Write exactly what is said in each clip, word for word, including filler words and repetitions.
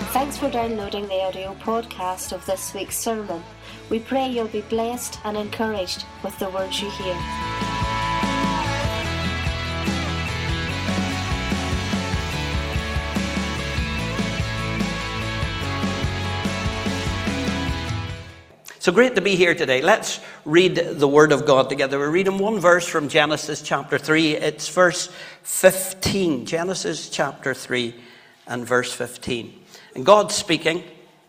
Thanks for downloading the audio podcast of this week's sermon. We pray you'll be blessed and encouraged with the words you hear. So great to be here today. Let's read the Word of God together. We're reading one verse from Genesis chapter three. It's verse fifteen. Genesis chapter three and verse fifteen. And God's speaking,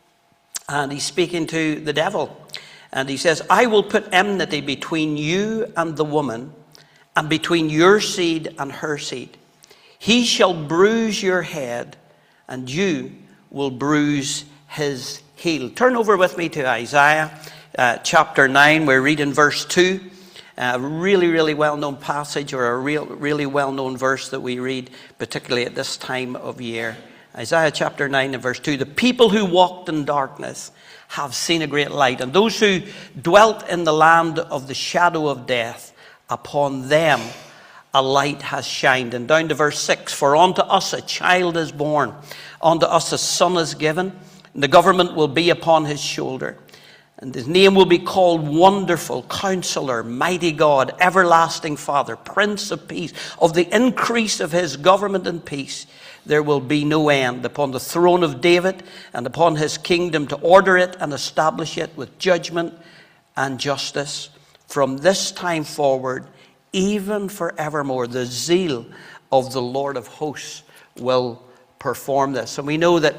and he's speaking to the devil. And he says, I will put enmity between you and the woman, and between your seed and her seed. He shall bruise your head, and you will bruise his heel. Turn over with me to Isaiah uh, chapter nine. We're reading verse two. A really, really well-known passage, or a real, really well-known verse that we read, particularly at this time of year. Isaiah chapter nine and verse two. The people who walked in darkness have seen a great light, and those who dwelt in the land of the shadow of death, upon them a light has shined. And down to verse six. For unto us a child is born, unto us a son is given, and the government will be upon his shoulder. And his name will be called Wonderful, Counselor, Mighty God, Everlasting Father, Prince of Peace. Of the increase of his government and peace there will be no end, upon the throne of David and upon his kingdom, to order it and establish it with judgment and justice from this time forward, even forevermore. The zeal of the Lord of hosts will perform this. And we know that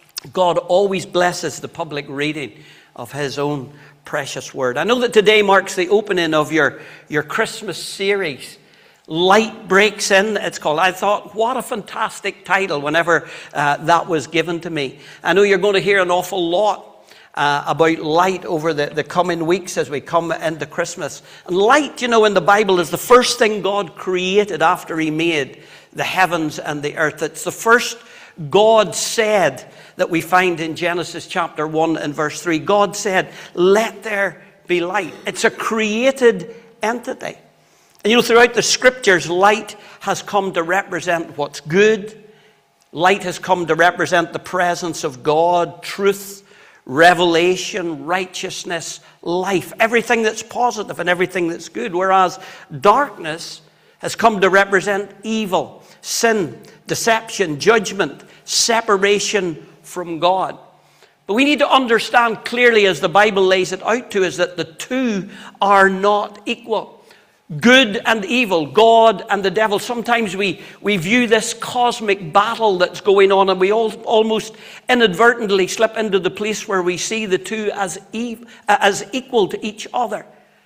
God always blesses the public reading of his own precious word. I know that today marks the opening of your, your Christmas series, Light Breaks In, it's called. I thought, what a fantastic title whenever uh, that was given to me. I know you're going to hear an awful lot uh, about light over the, the coming weeks as we come into Christmas. And light, you know, in the Bible is the first thing God created after he made the heavens and the earth. It's the first God said that we find in Genesis chapter one and verse three. God said, let there be light. It's a created entity. And you know, throughout the scriptures, light has come to represent what's good. Light has come to represent the presence of God, truth, revelation, righteousness, life. Everything that's positive and everything that's good. Whereas darkness has come to represent evil, sin, deception, judgment, separation from God. But we need to understand clearly, as the Bible lays it out to us, that the two are not equal. Good and evil, God and the devil. Sometimes we, we view this cosmic battle that's going on, and we all, almost inadvertently slip into the place where we see the two as, ev- as equal to each other.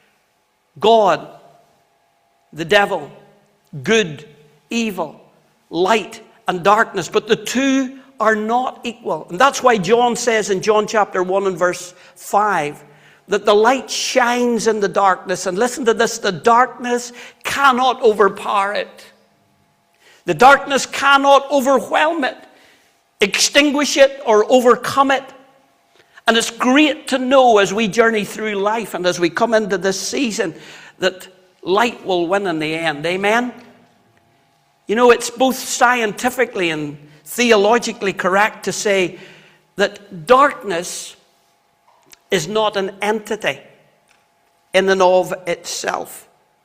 God, the devil, good, evil, light and darkness. But the two are not equal. And that's why John says in John chapter one and verse five, that the light shines in the darkness. And listen to this, the darkness cannot overpower it. The darkness cannot overwhelm it, extinguish it, or overcome it. And it's great to know as we journey through life and as we come into this season that light will win in the end. Amen? You know, it's both scientifically and theologically correct to say that darkness is not an entity in and of itself.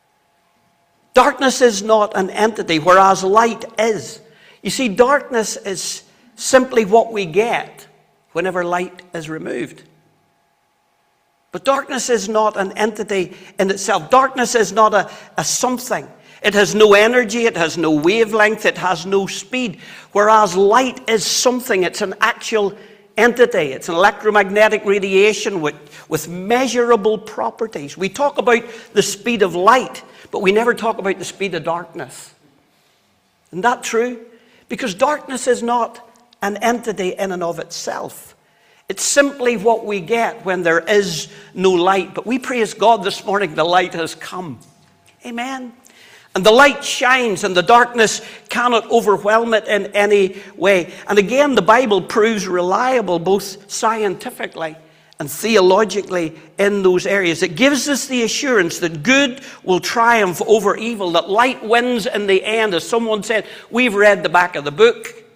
Darkness is not an entity, whereas light is. You see, darkness is simply what we get whenever light is removed. But darkness is not an entity in itself. Darkness is not a, a something. It has no energy, it has no wavelength, it has no speed. Whereas light is something, it's an actual entity. It's an electromagnetic radiation with, with measurable properties. We talk about the speed of light, but we never talk about the speed of darkness. Isn't that true? Because darkness is not an entity in and of itself. It's simply what we get when there is no light. But we praise God this morning, the light has come. Amen. And the light shines, and the darkness cannot overwhelm it in any way. And again, the Bible proves reliable both scientifically and theologically in those areas. It gives us the assurance that good will triumph over evil, that light wins in the end. As someone said, we've read the back of the book,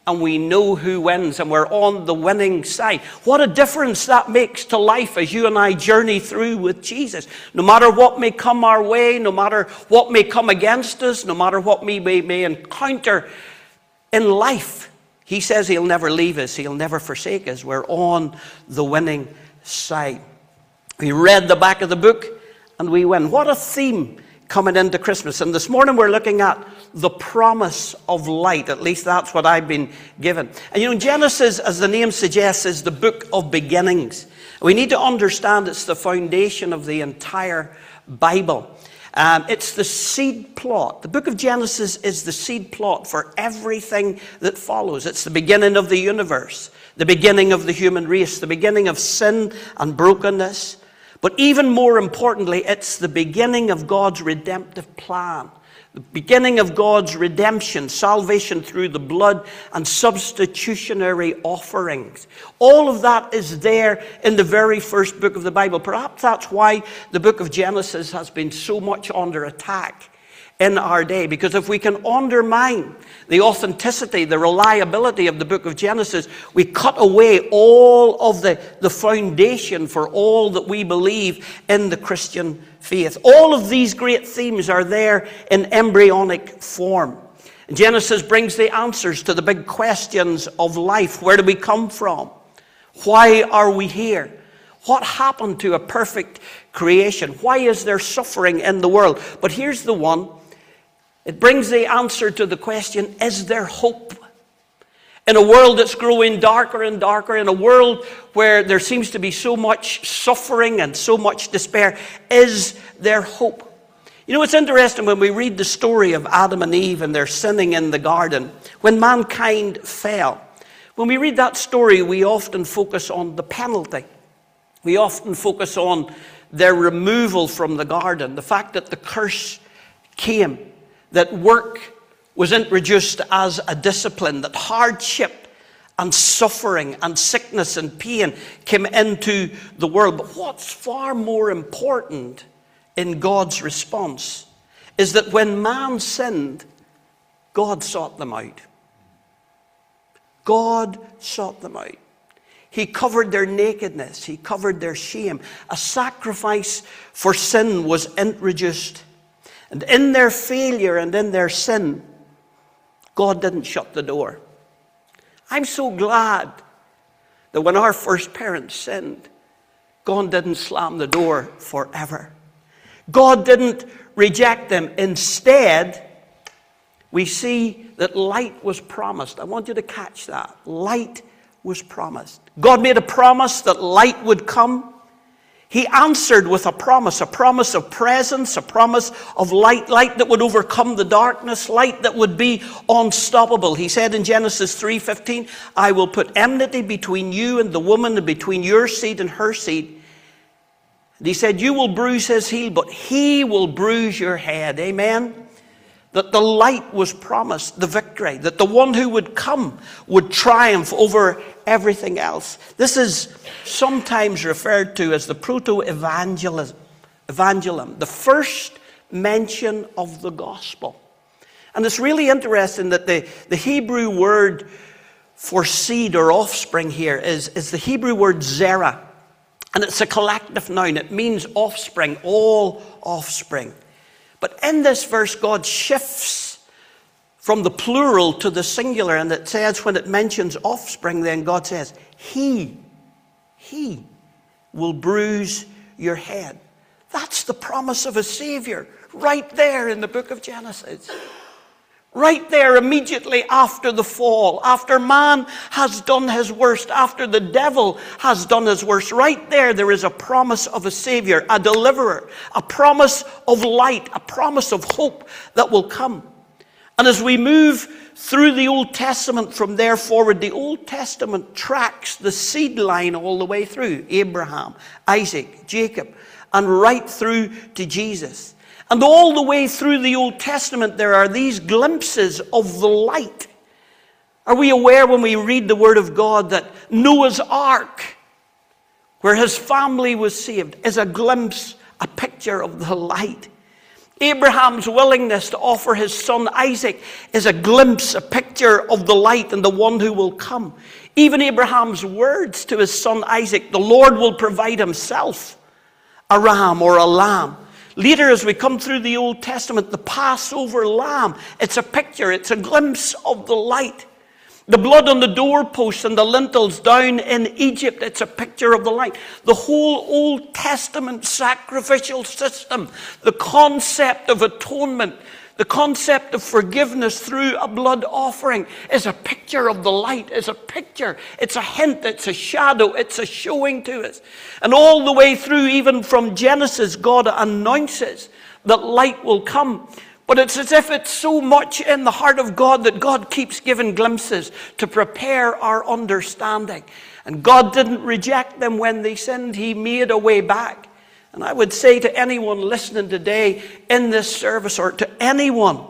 and we know who wins, and we're on the winning side. What a difference that makes to life as you and I journey through with Jesus. No matter what may come our way, no matter what may come against us, no matter what we may, may encounter in life, he says he'll never leave us, he'll never forsake us. We're on the winning side. We read the back of the book and we win. What a theme coming into Christmas. And this morning we're looking at the promise of light. At least that's what I've been given. And you know, Genesis, as the name suggests, is the book of beginnings. We need to understand it's the foundation of the entire Bible. Um, it's the seed plot. The book of Genesis is the seed plot for everything that follows. It's the beginning of the universe, the beginning of the human race, the beginning of sin and brokenness. But even more importantly, it's the beginning of God's redemptive plan. The beginning of God's redemption, salvation through the blood and substitutionary offerings. All of that is there in the very first book of the Bible. Perhaps that's why the book of Genesis has been so much under attack in our day. Because if we can undermine the authenticity, the reliability of the book of Genesis, we cut away all of the, the foundation for all that we believe in the Christian faith. All of these great themes are there in embryonic form. And Genesis brings the answers to the big questions of life. Where do we come from? Why are we here? What happened to a perfect creation? Why is there suffering in the world? But here's the one. It brings the answer to the question, is there hope? In a world that's growing darker and darker, in a world where there seems to be so much suffering and so much despair, is there hope? You know, it's interesting when we read the story of Adam and Eve and their sinning in the garden, when mankind fell. When we read that story, we often focus on the penalty. We often focus on their removal from the garden, the fact that the curse came, that work was introduced as a discipline, that hardship and suffering and sickness and pain came into the world. But what's far more important in God's response is that when man sinned, God sought them out. God sought them out. He covered their nakedness. He covered their shame. A sacrifice for sin was introduced. And in their failure and in their sin, God didn't shut the door. I'm so glad that when our first parents sinned, God didn't slam the door forever. God didn't reject them. Instead, we see that light was promised. I want you to catch that. Light was promised. God made a promise that light would come. He answered with a promise, a promise of presence, a promise of light, light that would overcome the darkness, light that would be unstoppable. He said in Genesis three fifteen, I will put enmity between you and the woman, and between your seed and her seed. And he said, you will bruise his heel, but he will bruise your head. Amen? That the light was promised, the victory, that the one who would come would triumph over everything else. This is sometimes referred to as the proto-evangelism, evangelum, the first mention of the gospel. And it's really interesting that the, the Hebrew word for seed or offspring here is, is the Hebrew word zerah. And it's a collective noun. It means offspring, all offspring. But in this verse, God shifts from the plural to the singular. And it says, when it mentions offspring, then God says, He, He will bruise your head. That's the promise of a Savior right there in the book of Genesis. Right there immediately after the fall, after man has done his worst, after the devil has done his worst, right there, there is a promise of a Savior, a deliverer, a promise of light, a promise of hope that will come. And as we move through the Old Testament from there forward, the Old Testament tracks the seed line all the way through Abraham, Isaac, Jacob, and right through to Jesus. And all the way through the Old Testament, there are these glimpses of the light. Are we aware when we read the Word of God that Noah's Ark, where his family was saved, is a glimpse, a picture of the light? Abraham's willingness to offer his son Isaac is a glimpse, a picture of the light and the one who will come. Even Abraham's words to his son Isaac, the Lord will provide himself a ram or a lamb. Later, as we come through the Old Testament, the Passover lamb, it's a picture, it's a glimpse of the light. The blood on the doorposts and the lintels down in Egypt, it's a picture of the light. The whole Old Testament sacrificial system, the concept of atonement, the concept of forgiveness through a blood offering is a picture of the light, is a picture. It's a hint, it's a shadow, it's a showing to us. And all the way through, even from Genesis, God announces that light will come. But it's as if it's so much in the heart of God that God keeps giving glimpses to prepare our understanding. And God didn't reject them when they sinned. He made a way back. And I would say to anyone listening today in this service, or to anyone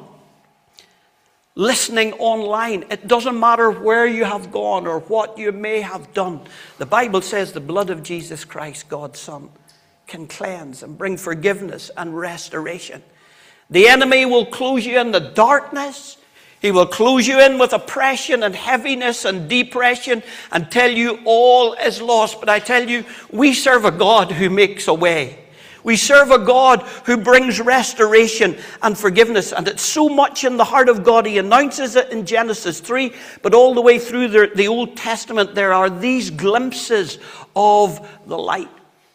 listening online, it doesn't matter where you have gone or what you may have done. The Bible says the blood of Jesus Christ, God's Son, can cleanse and bring forgiveness and restoration. The enemy will close you in the darkness. He will close you in with oppression and heaviness and depression and tell you all is lost. But I tell you, we serve a God who makes a way. We serve a God who brings restoration and forgiveness. And it's so much in the heart of God. He announces it in Genesis three. But all the way through the, the Old Testament, there are these glimpses of the light.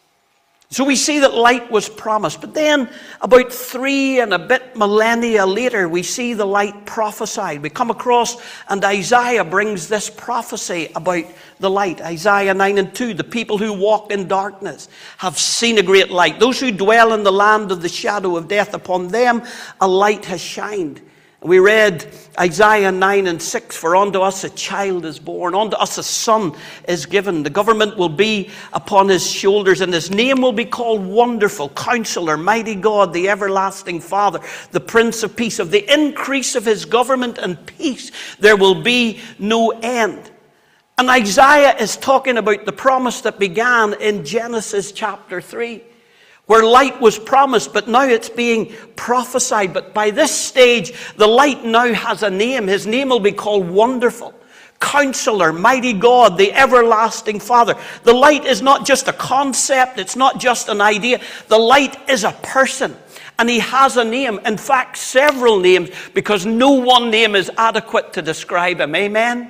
So we see that light was promised. But then about three and a bit millennia later, we see the light prophesied. We come across, and Isaiah brings this prophecy about the light. Isaiah nine and two, the people who walk in darkness have seen a great light. Those who dwell in the land of the shadow of death, upon them a light has shined. We read Isaiah nine and six, for unto us a child is born, unto us a son is given. The government will be upon his shoulders, and his name will be called Wonderful, Counselor, Mighty God, the Everlasting Father, the Prince of Peace. Of the increase of his government and peace, there will be no end. And Isaiah is talking about the promise that began in Genesis chapter three. Where light was promised, but now it's being prophesied. But by this stage, the light now has a name. His name will be called Wonderful, Counselor, Mighty God, the Everlasting Father. The light is not just a concept. It's not just an idea. The light is a person. And he has a name. In fact, several names, because no one name is adequate to describe him. Amen?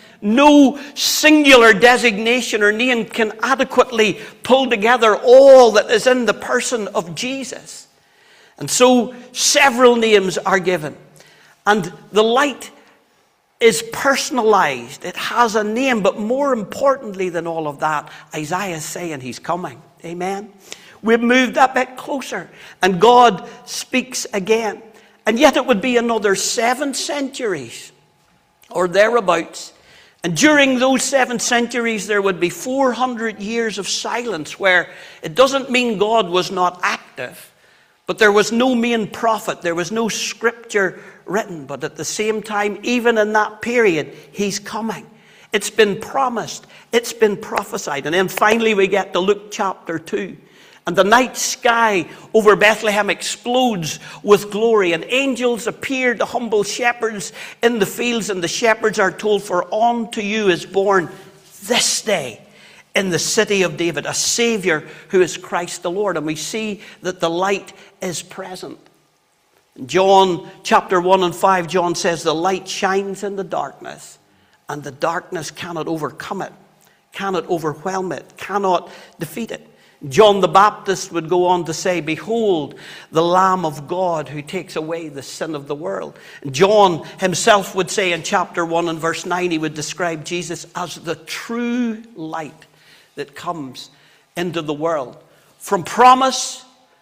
No singular designation or name can adequately pull together all that is in the person of Jesus. And so several names are given. And the light is personalized. It has a name. But more importantly than all of that, Isaiah is saying he's coming. Amen. We've moved a bit closer. And God speaks again. And yet it would be another seven centuries or thereabouts. And during those seven centuries, there would be four hundred years of silence, where it doesn't mean God was not active, but there was no main prophet, there was no scripture written. But at the same time, even in that period, he's coming. It's been promised, it's been prophesied. And then finally we get to Luke chapter two. And the night sky over Bethlehem explodes with glory. And angels appear to humble shepherds in the fields. And the shepherds are told, for unto you is born this day in the city of David a Savior who is Christ the Lord. And we see that the light is present. In John chapter one and five, John says, the light shines in the darkness, and the darkness cannot overcome it, cannot overwhelm it, cannot defeat it. John the Baptist would go on to say, behold, the Lamb of God who takes away the sin of the world. John himself would say in chapter one and verse nine, he would describe Jesus as the true light that comes into the world. From promise,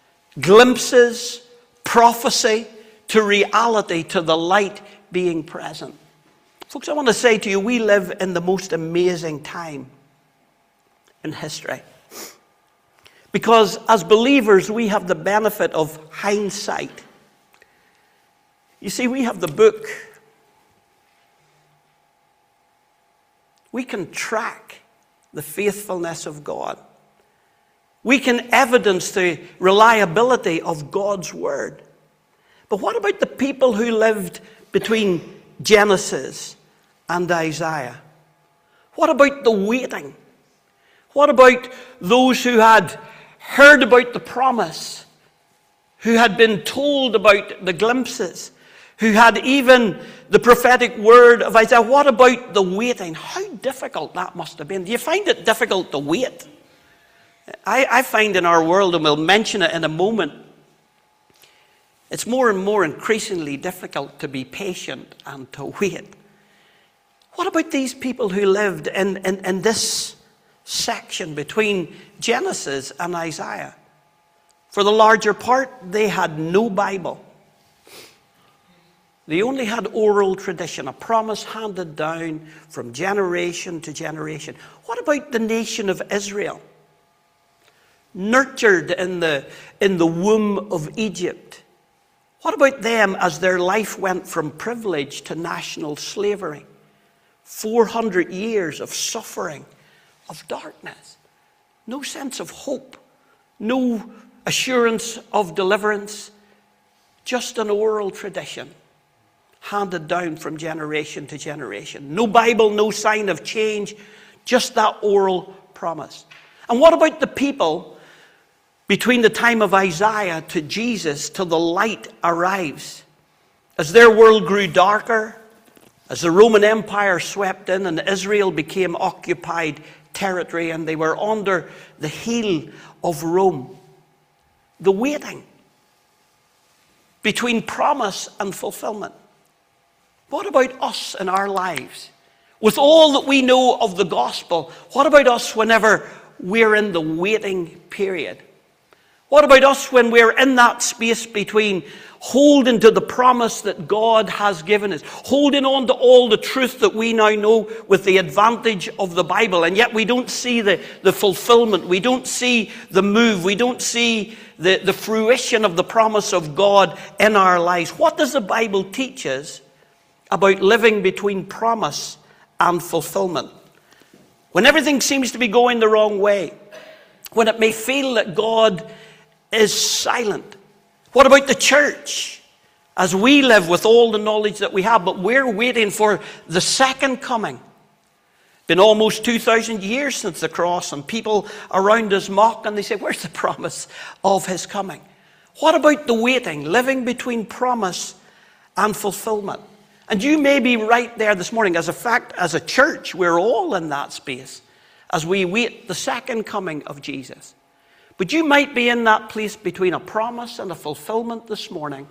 glimpses, prophecy, to reality, to the light being present. Folks, I want to say to you, we live in the most amazing time in history. Because as believers, we have the benefit of hindsight. You see, we have the book. We can track the faithfulness of God. We can evidence the reliability of God's word. But what about the people who lived between Genesis and Isaiah? What about the waiting? What about those who had heard about the promise, who had been told about the glimpses, who had even the prophetic word of Isaiah? What about the waiting? How difficult that must have been. Do you find it difficult to wait? I, I find in our world, and we'll mention it in a moment, it's more and more increasingly difficult to be patient and to wait. What about these people who lived in, in, in this section between Genesis and Isaiah? For the larger part, they had no Bible. They only had oral tradition, a promise handed down from generation to generation. What about the nation of Israel? Nurtured in the, in the womb of Egypt. What about them as their life went from privilege to national slavery? four hundred years of suffering, of darkness. No sense of hope. No assurance of deliverance. Just an oral tradition handed down from generation to generation. No Bible, no sign of change. Just that oral promise. And what about the people between the time of Isaiah to Jesus till the light arrives? As their world grew darker, as the Roman Empire swept in and Israel became occupied territory and they were under the heel of Rome, the waiting between promise and fulfillment. What about us in our lives? With all that we know of the gospel, what about us whenever we're in the waiting period? What about us when we're in that space between holding to the promise that God has given us, holding on to all the truth that we now know with the advantage of the Bible, and yet we don't see the, the fulfillment, we don't see the move, we don't see the, the fruition of the promise of God in our lives? What does the Bible teach us about living between promise and fulfillment? When everything seems to be going the wrong way, when it may feel that God is silent. What about the church? As we live with all the knowledge that we have, but we're waiting for the second coming. Been almost two thousand years since the cross, and people around us mock and they say, where's the promise of his coming? What about the waiting, living between promise and fulfillment? And you may be right there this morning. As a fact, as a church, we're all in that space as we wait the second coming of Jesus. But you might be in that place between a promise and a fulfillment this morning,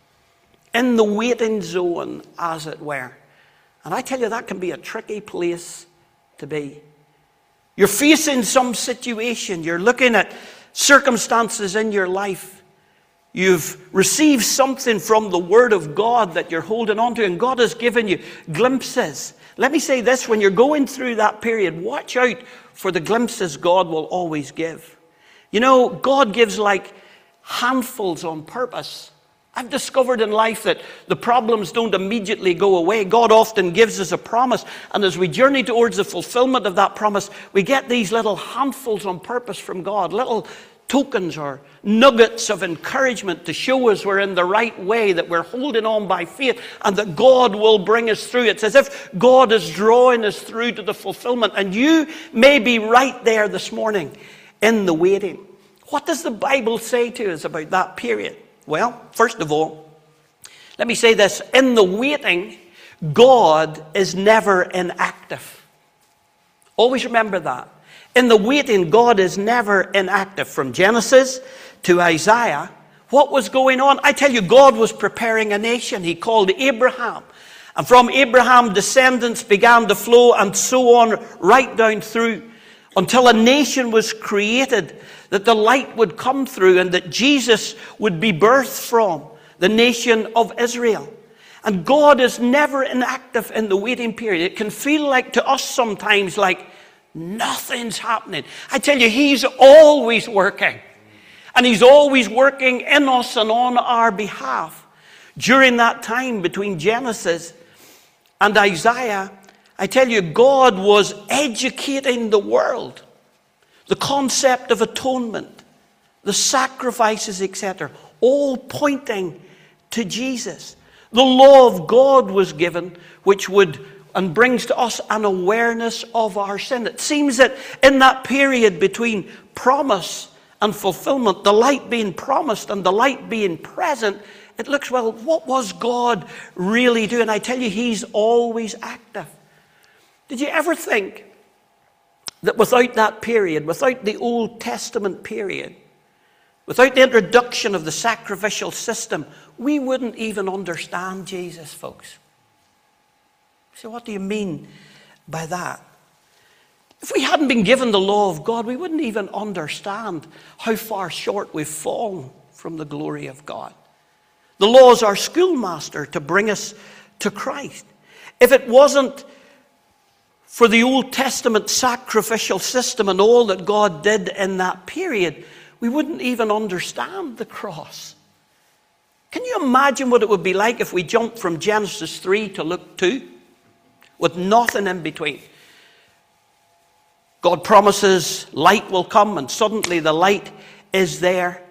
in the waiting zone, as it were. And I tell you, that can be a tricky place to be. You're facing some situation. You're looking at circumstances in your life. You've received something from the Word of God that you're holding on to, and God has given you glimpses. Let me say this, when you're going through that period, watch out for the glimpses God will always give. You know, God gives like handfuls on purpose. I've discovered in life that the problems don't immediately go away. God often gives us a promise, and as we journey towards the fulfillment of that promise, we get these little handfuls on purpose from God, little tokens or nuggets of encouragement to show us we're in the right way, that we're holding on by faith, and that God will bring us through. It's as if God is drawing us through to the fulfillment, and you may be right there this morning in the waiting. What does the Bible say to us about that period? Well, first of all, let me say this. In the waiting, God is never inactive. Always remember that. In the waiting, God is never inactive. From Genesis to Isaiah, what was going on? I tell you, God was preparing a nation. He called Abraham. And from Abraham, descendants began to flow, and so on, right down through, until a nation was created that the light would come through and that Jesus would be birthed from, the nation of Israel. And God is never inactive in the waiting period. It can feel like to us sometimes like nothing's happening. I tell you, He's always working. And He's always working in us and on our behalf. During that time between Genesis and Isaiah, I tell you, God was educating the world. The concept of atonement, the sacrifices, et cetera, all pointing to Jesus. The law of God was given, which would and brings to us an awareness of our sin. It seems that in that period between promise and fulfillment, the light being promised and the light being present, it looks, well, what was God really doing? I tell you, he's always active. Did you ever think that without that period, without the Old Testament period, without the introduction of the sacrificial system, we wouldn't even understand Jesus, folks? So what do you mean by that? If we hadn't been given the law of God, we wouldn't even understand how far short we've fallen from the glory of God. The law is our schoolmaster to bring us to Christ. If it wasn't for the Old Testament sacrificial system and all that God did in that period, we wouldn't even understand the cross. Can you imagine what it would be like if we jumped from Genesis three to Luke two? With nothing in between. God promises light will come, and suddenly the light is there.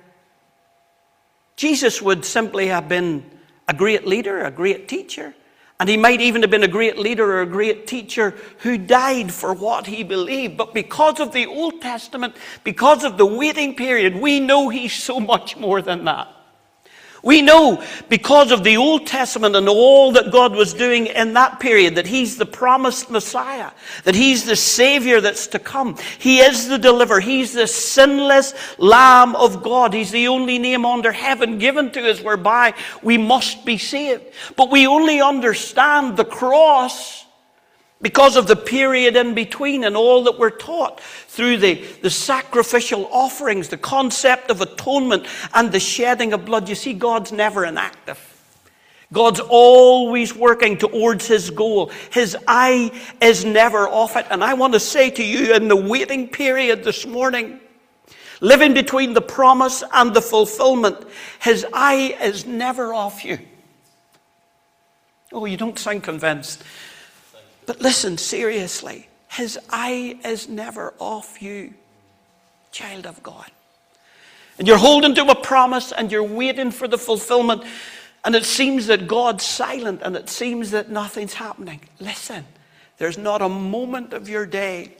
Jesus would simply have been a great leader, a great teacher. And he might even have been a great leader or a great teacher who died for what he believed. But because of the Old Testament, because of the waiting period, we know he's so much more than that. We know because of the Old Testament and all that God was doing in that period that he's the promised Messiah, that he's the Savior that's to come. He is the deliverer. He's the sinless Lamb of God. He's the only name under heaven given to us whereby we must be saved. But we only understand the cross because of the period in between and all that we're taught through the, the sacrificial offerings, the concept of atonement and the shedding of blood. You see, God's never inactive. God's always working towards his goal. His eye is never off it. And I want to say to you in the waiting period this morning, living between the promise and the fulfillment, his eye is never off you. Oh, you don't sound convinced. But listen, seriously, his eye is never off you, child of God. And you're holding to a promise and you're waiting for the fulfillment, and it seems that God's silent and it seems that nothing's happening. Listen, there's not a moment of your day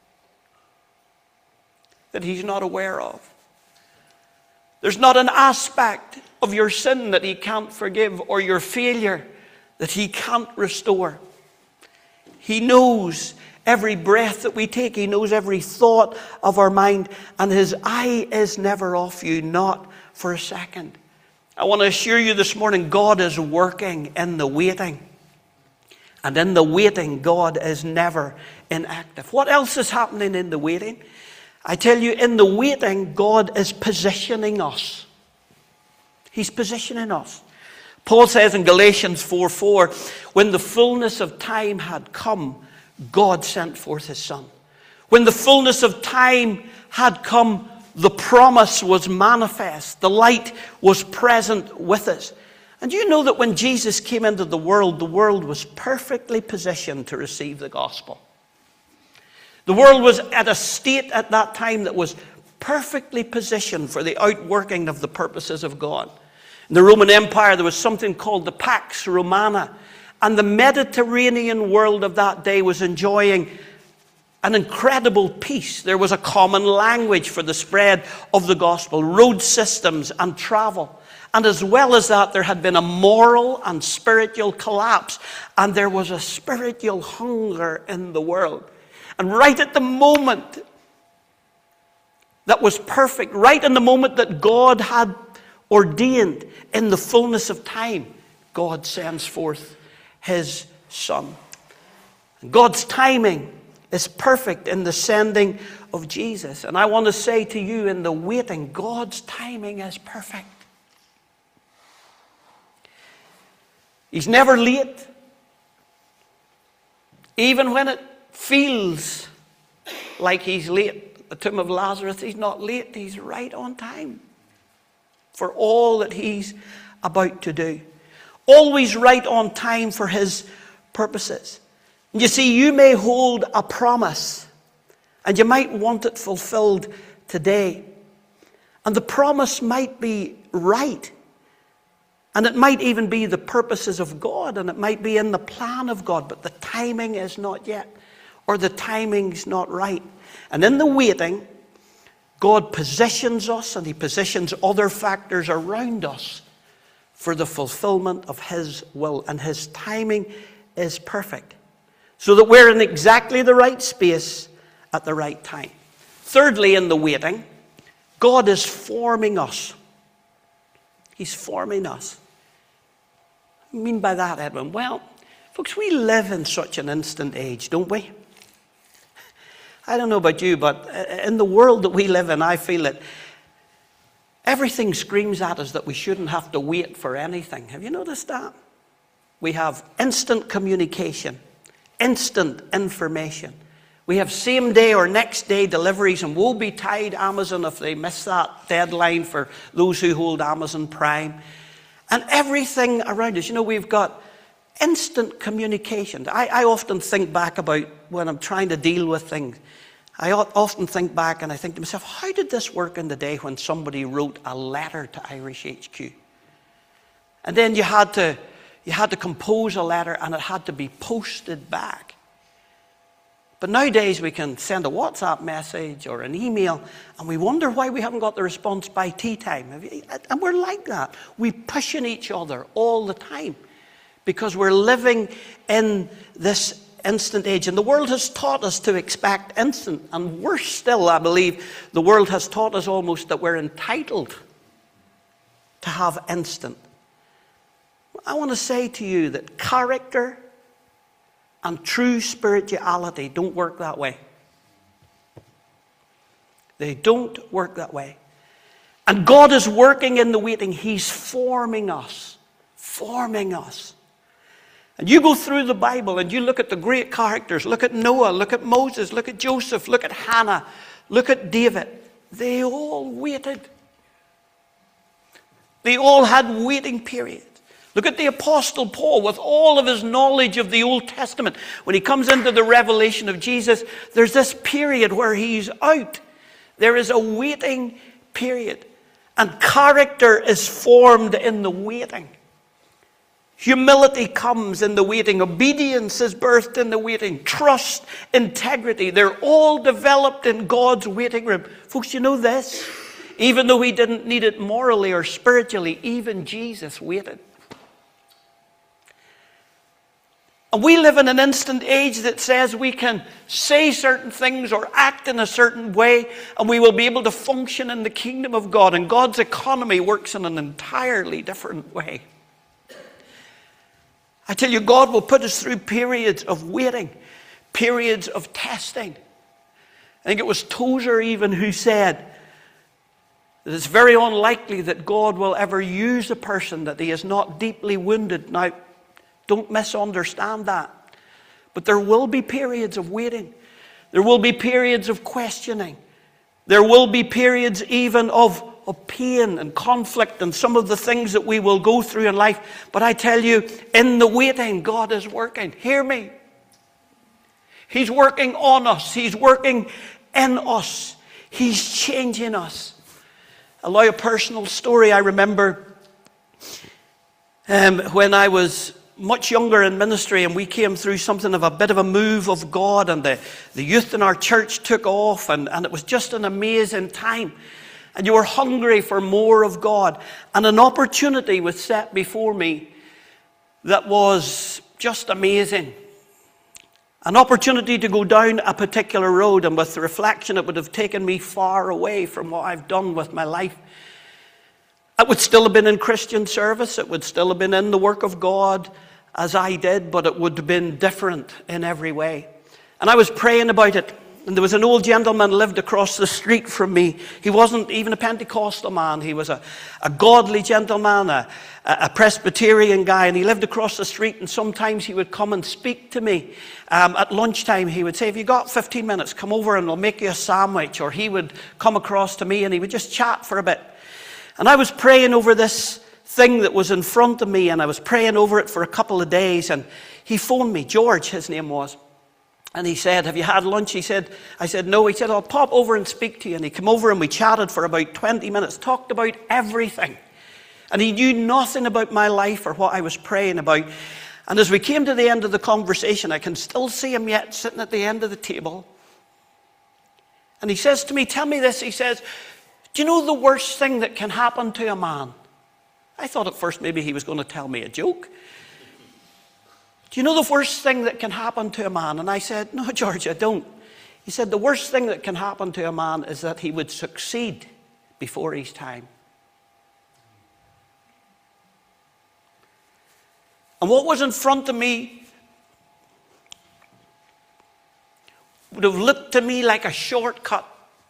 that he's not aware of. There's not an aspect of your sin that he can't forgive or your failure that he can't restore. He knows every breath that we take. He knows every thought of our mind. And his eye is never off you, not for a second. I want to assure you this morning, God is working in the waiting. And in the waiting, God is never inactive. What else is happening in the waiting? I tell you, in the waiting, God is positioning us. He's positioning us. Paul says in Galatians four four, when the fullness of time had come, God sent forth his Son. When the fullness of time had come, the promise was manifest. The light was present with us. And you know that when Jesus came into the world, the world was perfectly positioned to receive the gospel. The world was at a state at that time that was perfectly positioned for the outworking of the purposes of God. In the Roman Empire, there was something called the Pax Romana. And the Mediterranean world of that day was enjoying an incredible peace. There was a common language for the spread of the gospel, road systems and travel. And as well as that, there had been a moral and spiritual collapse. And there was a spiritual hunger in the world. And right at the moment that was perfect, right in the moment that God had ordained, in the fullness of time, God sends forth his Son. God's timing is perfect in the sending of Jesus. And I want to say to you, in the waiting, God's timing is perfect. He's never late. Even when it feels like he's late. The tomb of Lazarus, he's not late. He's right on time for all that he's about to do. Always right on time for his purposes. And you see, you may hold a promise and you might want it fulfilled today. And the promise might be right. And it might even be the purposes of God, and it might be in the plan of God, but the timing is not yet, or the timing's not right. And in the waiting, God positions us, and he positions other factors around us for the fulfillment of his will. And his timing is perfect, so that we're in exactly the right space at the right time. Thirdly, in the waiting, God is forming us. He's forming us. What do you mean by that, Edwin? Well, folks, we live in such an instant age, don't we? I don't know about you, but in the world that we live in, I feel that everything screams at us that we shouldn't have to wait for anything. Have you noticed that? We have instant communication, instant information. We have same day or next day deliveries, and woe betide Amazon if they miss that deadline for those who hold Amazon Prime. And everything around us, you know, we've got instant communication. I, I often think back about when I'm trying to deal with things. I often think back and I think to myself, how did this work in the day when somebody wrote a letter to Irish H Q? And then you had to, you had to compose a letter and it had to be posted back. But nowadays we can send a WhatsApp message or an email and we wonder why we haven't got the response by tea time. And we're like that. We're pushing each other all the time because we're living in this instant age. And the world has taught us to expect instant. And worse still, I believe, the world has taught us almost that we're entitled to have instant. I want to say to you that character and true spirituality don't work that way. They don't work that way. And God is working in the waiting. He's forming us. Forming us. And you go through the Bible and you look at the great characters. Look at Noah, look at Moses, look at Joseph, look at Hannah, look at David. They all waited. They all had waiting periods. Look at the Apostle Paul with all of his knowledge of the Old Testament. When he comes into the revelation of Jesus, there's this period where he's out. There is a waiting period. And character is formed in the waiting. Humility comes in the waiting. Obedience is birthed in the waiting. Trust, integrity, they're all developed in God's waiting room. Folks, you know this? Even though he didn't need it morally or spiritually, even Jesus waited. And we live in an instant age that says we can say certain things or act in a certain way and we will be able to function in the kingdom of God. And God's economy works in an entirely different way. I tell you, God will put us through periods of waiting, periods of testing. I think it was Tozer even who said that it's very unlikely that God will ever use a person that he has not deeply wounded. Now, don't misunderstand that. But there will be periods of waiting. There will be periods of questioning. There will be periods even of, of pain and conflict and some of the things that we will go through in life. But I tell you, in the waiting, God is working. Hear me. He's working on us. He's working in us. He's changing us. Allow a personal story. I remember um, when I was much younger in ministry and we came through something of a bit of a move of God, and the, the youth in our church took off, and, and it was just an amazing time. And you were hungry for more of God. And an opportunity was set before me that was just amazing. An opportunity to go down a particular road, and with the reflection it would have taken me far away from what I've done with my life. It would still have been in Christian service. It would still have been in the work of God as I did, but it would have been different in every way. And I was praying about it. And there was an old gentleman lived across the street from me. He wasn't even a Pentecostal man. He was a, a godly gentleman, a, a Presbyterian guy. And he lived across the street. And sometimes he would come and speak to me. Um, at lunchtime, he would say, "Have you got fifteen minutes? Come over and I'll make you a sandwich." Or he would come across to me and he would just chat for a bit. And I was praying over this thing that was in front of me, and I was praying over it for a couple of days, and he phoned me. George, his name was. And he said, "Have you had lunch?" He said, I said, "No." He said, "I'll pop over and speak to you." And he came over and we chatted for about twenty minutes, talked about everything. And he knew nothing about my life or what I was praying about. And as we came to the end of the conversation, I can still see him yet sitting at the end of the table. And he says to me, tell me this. He says, do you know the worst thing that can happen to a man? I thought at first maybe he was going to tell me a joke. Do you know the worst thing that can happen to a man? And I said, no, George, I don't. He said, the worst thing that can happen to a man is that he would succeed before his time. And what was in front of me would have looked to me like a shortcut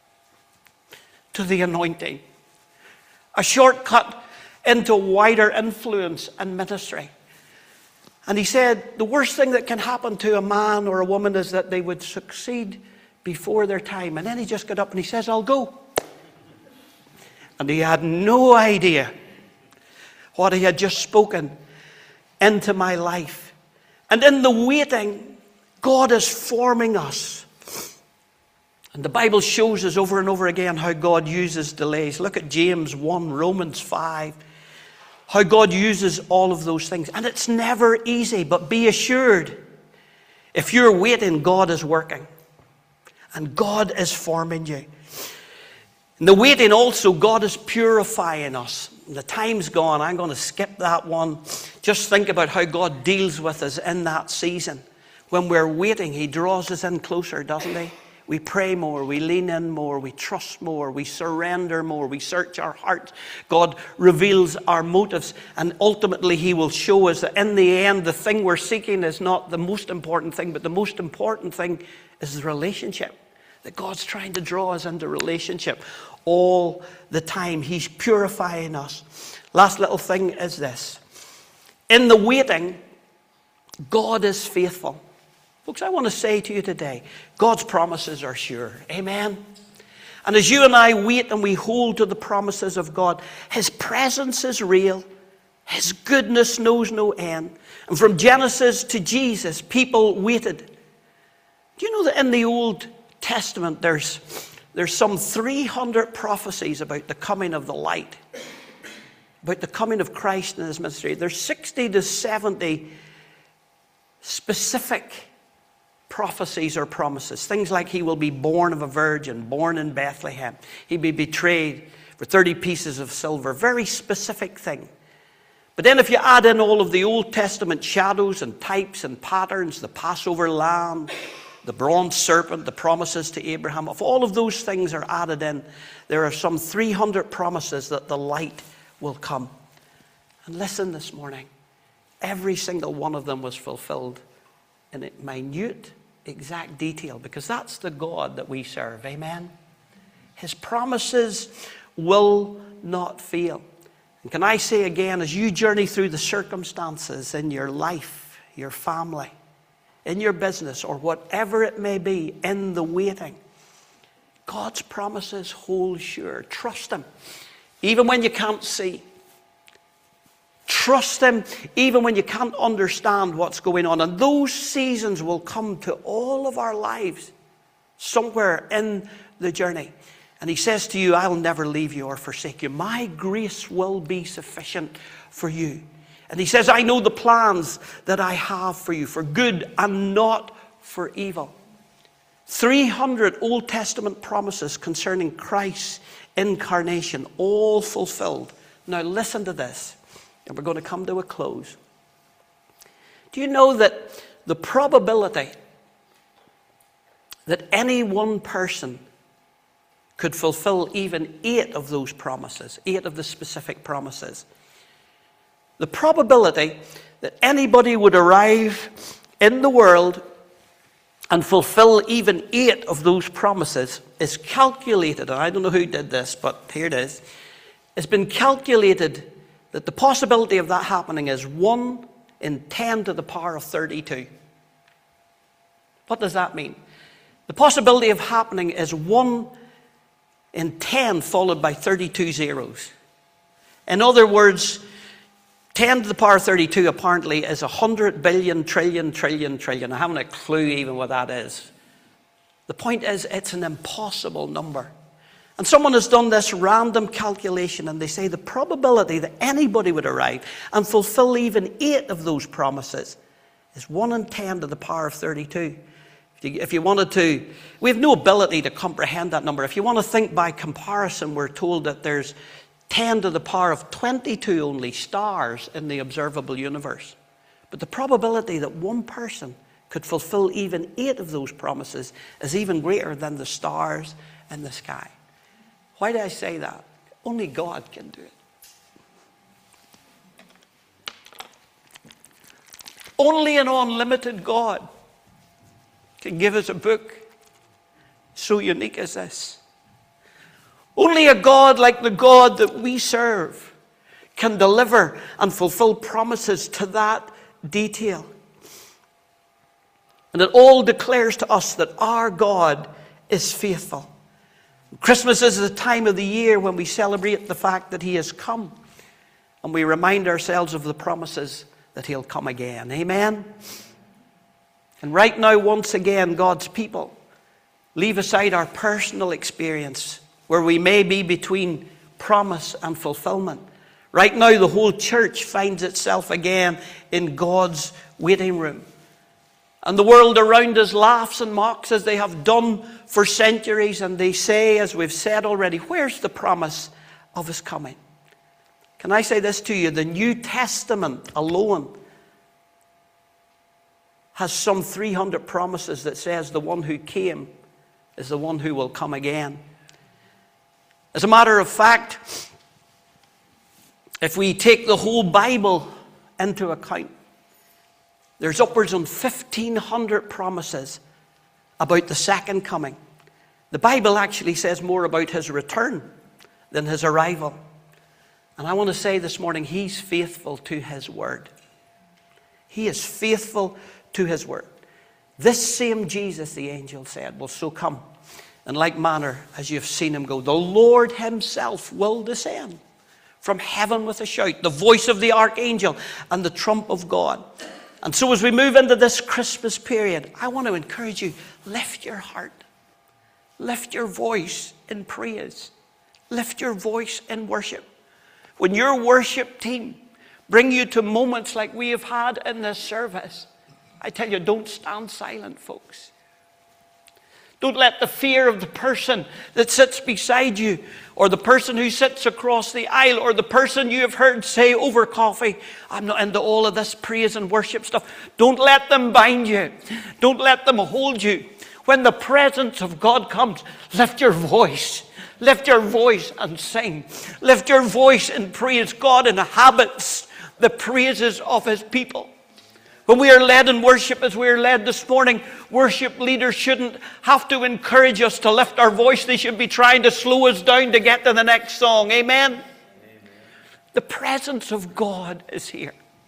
to the anointing. A shortcut into wider influence and ministry. And he said, the worst thing that can happen to a man or a woman is that they would succeed before their time. And then he just got up and he says, I'll go. And he had no idea what he had just spoken into my life. And in the waiting, God is forming us. And the Bible shows us over and over again how God uses delays. Look at James one, Romans five. How God uses all of those things. And it's never easy, but be assured, if you're waiting, God is working. And God is forming you. In the waiting also, God is purifying us. The time's gone. I'm going to skip that one. Just think about how God deals with us in that season. When we're waiting, he draws us in closer, doesn't he? We pray more, we lean in more, we trust more, we surrender more, we search our hearts. God reveals our motives, and ultimately he will show us that in the end, the thing we're seeking is not the most important thing, but the most important thing is the relationship. That God's trying to draw us into relationship all the time. He's purifying us. Last little thing is this. In the waiting, God is faithful. Folks, I want to say to you today, God's promises are sure. Amen? And as you and I wait and we hold to the promises of God, his presence is real. His goodness knows no end. And from Genesis to Jesus, people waited. Do you know that in the Old Testament, there's, there's some three hundred prophecies about the coming of the light, about the coming of Christ and his ministry. There's sixty to seventy specific prophecies or promises. Things like he will be born of a virgin, born in Bethlehem. He'll be betrayed for thirty pieces of silver. Very specific thing. But then if you add in all of the Old Testament shadows and types and patterns, the Passover lamb, the bronze serpent, the promises to Abraham, if all of those things are added in, there are some three hundred promises that the light will come. And listen this morning, every single one of them was fulfilled in minute, exact detail, because that's the God that we serve. Amen? His promises will not fail. And can I say again, as you journey through the circumstances in your life, your family, in your business, or whatever it may be, in the waiting, God's promises hold sure. Trust him, even when you can't see. Trust him, even when you can't understand what's going on. And those seasons will come to all of our lives, somewhere in the journey. And he says to you, I'll never leave you or forsake you. My grace will be sufficient for you. And he says, I know the plans that I have for you, for good and not for evil. three hundred Old Testament promises concerning Christ's incarnation, all fulfilled. Now listen to this, and we're going to come to a close. Do you know that the probability that any one person could fulfill even eight of those promises, eight of the specific promises, the probability that anybody would arrive in the world and fulfill even eight of those promises is calculated, and I don't know who did this, but here it is. It's been calculated that the possibility of that happening is one in ten to the power of thirty-two. What does that mean? The possibility of happening is one in ten followed by thirty-two zeros. In other words, ten to the power thirty-two apparently is one hundred billion, trillion, trillion, trillion. I haven't a clue even what that is. The point is, it's an impossible number. And someone has done this random calculation, and they say the probability that anybody would arrive and fulfill even eight of those promises is one in ten to the power of thirty-two. If you, if you wanted to, we have no ability to comprehend that number. If you want to think by comparison, we're told that there's ten to the power of twenty-two only stars in the observable universe. But the probability that one person could fulfill even eight of those promises is even greater than the stars in the sky. Why do I say that? Only God can do it. Only an unlimited God can give us a book so unique as this. Only a God like the God that we serve can deliver and fulfill promises to that detail. And it all declares to us that our God is faithful. Christmas is the time of the year when we celebrate the fact that he has come. And we remind ourselves of the promises that he'll come again. Amen? And right now, once again, God's people, leave aside our personal experience where we may be between promise and fulfillment. Right now, the whole church finds itself again in God's waiting room. And the world around us laughs and mocks as they have done for centuries. And they say, as we've said already, where's the promise of his coming? Can I say this to you? The New Testament alone has some three hundred promises that says the one who came is the one who will come again. As a matter of fact, if we take the whole Bible into account, there's upwards of fifteen hundred promises about the second coming. The Bible actually says more about his return than his arrival. And I want to say this morning, he's faithful to his word. He is faithful to his word. This same Jesus, the angel said, will so come in like manner as you have seen him go. The Lord himself will descend from heaven with a shout, the voice of the archangel and the trump of God. And so as we move into this Christmas period, I want to encourage you, lift your heart. Lift your voice in praise. Lift your voice in worship. When your worship team bring you to moments like we have had in this service, I tell you, don't stand silent, folks. Don't let the fear of the person that sits beside you, or the person who sits across the aisle, or the person you have heard say over coffee, I'm not into all of this praise and worship stuff. Don't let them bind you. Don't let them hold you. When the presence of God comes, lift your voice. Lift your voice and sing. Lift your voice and praise. God inhabits the praises of his people. When we are led in worship as we are led this morning, worship leaders shouldn't have to encourage us to lift our voice. They should be trying to slow us down to get to the next song. Amen? Amen. The presence of God is here.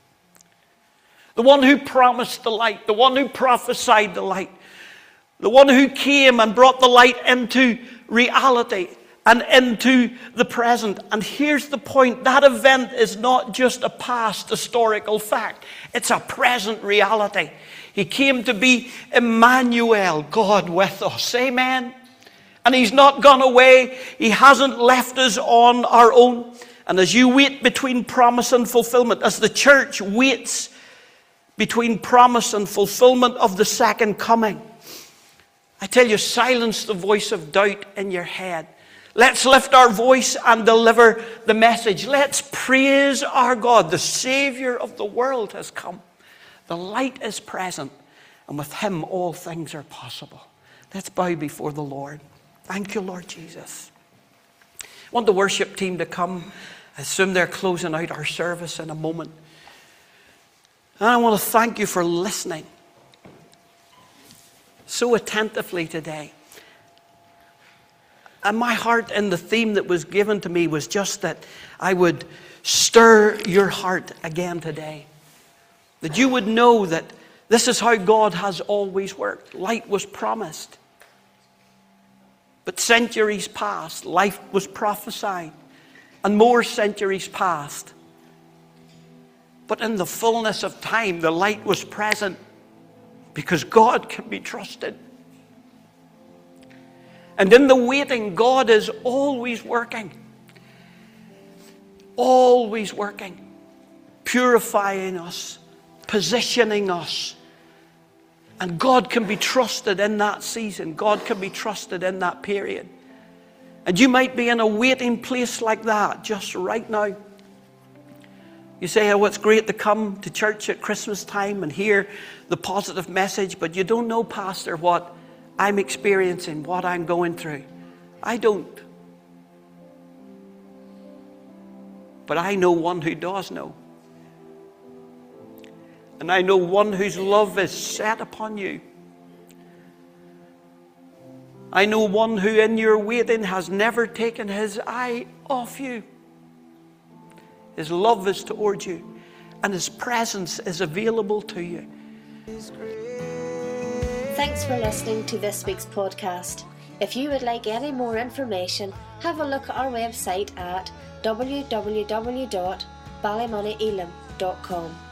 The one who promised the light, the one who prophesied the light, the one who came and brought the light into reality and into the present. And here's the point. That event is not just a past historical fact. It's a present reality. He came to be Emmanuel, God with us. Amen. And he's not gone away. He hasn't left us on our own. And as you wait between promise and fulfillment, as the church waits between promise and fulfillment of the second coming, I tell you, silence the voice of doubt in your head. Let's lift our voice and deliver the message. Let's praise our God. The Savior of the world has come. The light is present, and with him all things are possible. Let's bow before the Lord. Thank you, Lord Jesus. I want the worship team to come. I assume they're closing out our service in a moment. And I want to thank you for listening so attentively today. And my heart and the theme that was given to me was just that I would stir your heart again today. That you would know that this is how God has always worked. Light was promised. But centuries passed. Life was prophesied. And more centuries passed. But in the fullness of time, the light was present. Because God can be trusted. And in the waiting, God is always working. Always working. Purifying us. Positioning us. And God can be trusted in that season. God can be trusted in that period. And you might be in a waiting place like that just right now. You say, oh, it's great to come to church at Christmas time and hear the positive message, but you don't know, Pastor, what I'm experiencing, what I'm going through. I don't. But I know one who does know. And I know one whose love is set upon you. I know one who in your waiting has never taken his eye off you. His love is towards you, and his presence is available to you. Thanks for listening to this week's podcast. If you would like any more information, have a look at our website at w w w dot ballymoneyelam dot com.